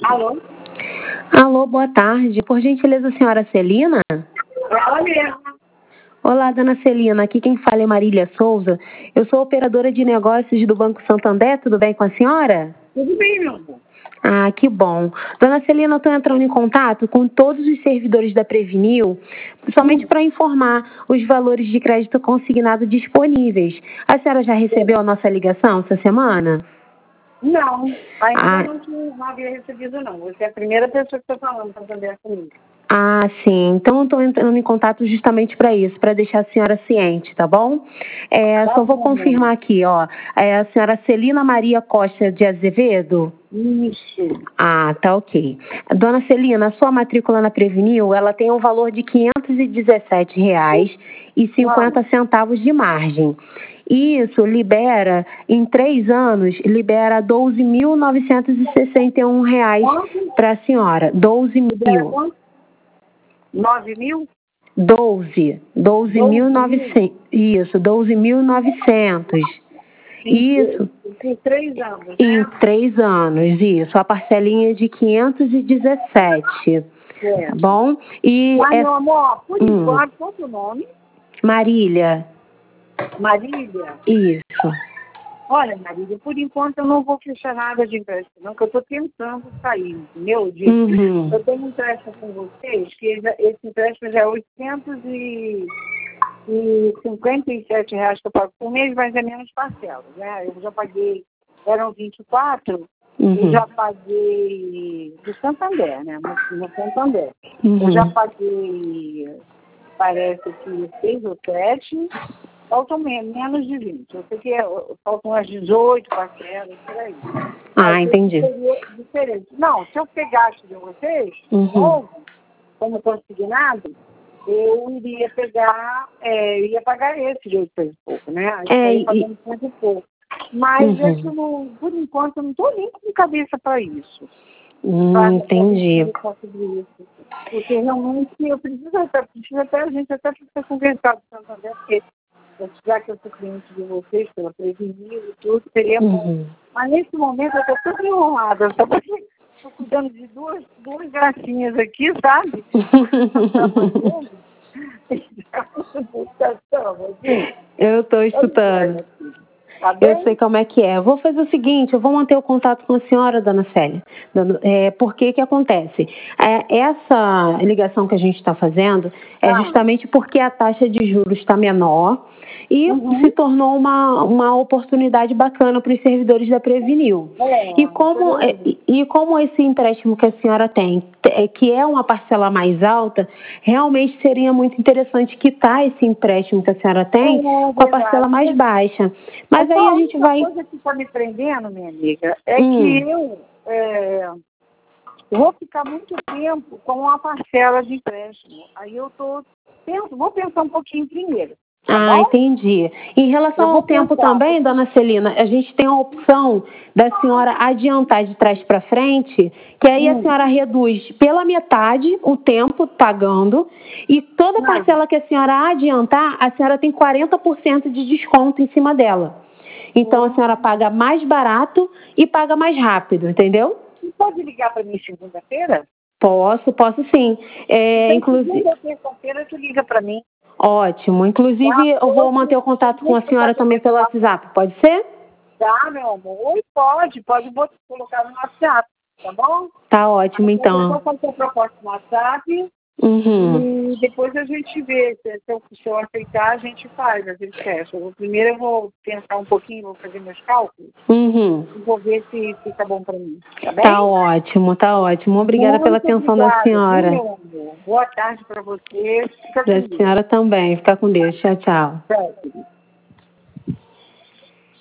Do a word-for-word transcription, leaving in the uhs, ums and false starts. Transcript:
Alô? Alô, boa tarde. Por gentileza, senhora Celina? Ela mesma. Olá, dona Celina. Aqui quem fala é Marília Souza. Eu sou operadora de negócios do Banco Santander. Tudo bem com a senhora? Tudo bem, meu amor. Ah, que bom. Dona Celina, eu estou entrando em contato com todos os servidores da Previnil, somente para informar os valores de crédito consignado disponíveis. A senhora já recebeu a nossa ligação essa semana? Não, ainda Ah. não, tinha, não havia recebido, não. Você é a primeira pessoa que está falando para saber comigo. Ah, sim. Então, eu estou entrando em contato justamente para isso, para deixar a senhora ciente, tá bom? É, Tá só vou bom, confirmar aqui, ó. É a senhora Celina Maria Costa de Azevedo? Isso. Ah, tá ok. Dona Celina, a sua matrícula na Previnil, ela tem um valor de quinhentos e dezessete reais e cinquenta centavos de margem. Isso libera, em três anos, libera doze mil novecentos e sessenta e um reais para a senhora. doze mil. nove mil? doze. doze mil e novecentos. Isso, doze mil e novecentos. Isso. Em três anos, né? Em três anos, isso. A parcelinha de quinhentos e dezessete. É. Tá bom? E Mas, é... meu amor, por hum. enquanto, qual é o nome? Marília. Marília? Isso. Olha, Marília, por enquanto eu não vou fechar nada de empréstimo, não, que eu estou tentando sair, entendeu? De, Uhum. Eu tenho um empréstimo com vocês, que já- esse empréstimo já é oitocentos e cinquenta e sete reais que eu pago por mês, mas é menos parcelas, né? Eu já paguei, eram vinte e quatro, Uhum. eu já paguei do Santander, né? No, no Santander. Uhum. Eu já paguei, parece que seis ou sete, faltam menos, menos de vinte. Eu sei que é, faltam umas dezoito parcelas, por aí. Ah, Aí, entendi. seria diferente. Não, se eu pegasse de vocês, Uhum. novo, como consignado, eu iria pegar, é, eu ia pagar esse de oitocentos e pouco, né? Aí É, eu ia e- pagando cento e pouco. Mas Uhum. é que, eu não, por enquanto, eu não estou nem com cabeça para isso. Hum, Pra- pra entendi. conversar sobre isso. Porque realmente eu preciso até, preciso até a gente até precisa conversar com o Santander, porque já que eu sou cliente de vocês, pela Prevenir e tudo, seria bom. Uhum. Mas nesse momento eu estou toda enrolada, só porque estou cuidando de duas, duas gracinhas aqui, sabe? Eu estou escutando. Tá bem? Eu sei como é que é. Eu vou fazer o seguinte, eu vou manter o contato com a senhora, dona Célia. Dona- É, por que que acontece? É, essa ligação que a gente está fazendo é Ah. justamente porque a taxa de juros está menor e Uhum. se tornou uma, uma oportunidade bacana para os servidores da Previnil. É, e, como, beleza. e, e como esse empréstimo que a senhora tem, é, que é uma parcela mais alta, realmente seria muito interessante quitar esse empréstimo que a senhora tem É, com a verdade. parcela mais baixa. Mas Só aí a a gente única vai... coisa que está me prendendo, minha amiga, é Hum. que eu é, vou ficar muito tempo com a parcela de empréstimo. Aí eu tô, penso, vou pensar um pouquinho primeiro. Tá Ah, bom? entendi. Em relação Eu ao vou tempo pensar. também, dona Celina, a gente tem a opção da senhora adiantar de trás para frente, que aí a Hum. senhora reduz pela metade o tempo pagando e toda Não. parcela que a senhora adiantar, a senhora tem quarenta por cento de desconto em cima dela. Então, a senhora paga mais barato e paga mais rápido, entendeu? Você pode ligar para mim segunda-feira? Posso, posso sim. É, inclusive... Segunda ou terça-feira tu liga para mim. Ótimo. Inclusive, eu vou manter o contato com a senhora também pelo WhatsApp. Pode ser? Tá, meu amor. Oi, pode. Pode botar, colocar no WhatsApp, tá bom? Tá ótimo, Aí, então. Eu vou fazer a proposta no WhatsApp Uhum. e depois a gente vê. Se, se, eu, se eu aceitar, a gente faz, a gente fecha. Eu, primeiro eu vou pensar um pouquinho, vou fazer meus cálculos Uhum. e vou ver se fica bom para mim. Tá bem? Tá ótimo, tá ótimo. Obrigada Muito pela atenção obrigada, da senhora. viu, meu amor? Boa tarde para você. Fica com Da Deus. senhora também. Fica com Deus. Tchau, tchau. Tchau, querida.